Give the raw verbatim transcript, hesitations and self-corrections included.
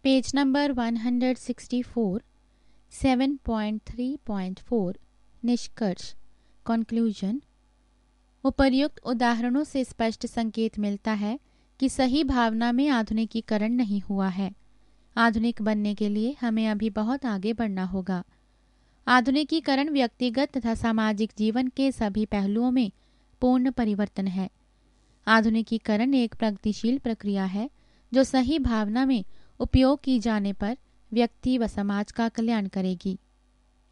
Page number one hundred sixty four, seven point three point four. निष्कर्ष conclusion. उपर्युक्त उदाहरणों से स्पष्ट संकेत मिलता है कि सही भावना में आधुनिकीकरण नहीं हुआ है। आधुनिक बनने के लिए हमें अभी बहुत आगे बढ़ना होगा। आधुनिकीकरण व्यक्तिगत तथा सामाजिक जीवन के सभी पहलुओं में पूर्ण परिवर्तन है। आधुनिकीकरण एक प्रगतिशील प्रक्रिया है जो सही भावना में उपयोग की जाने पर व्यक्ति व समाज का कल्याण करेगी।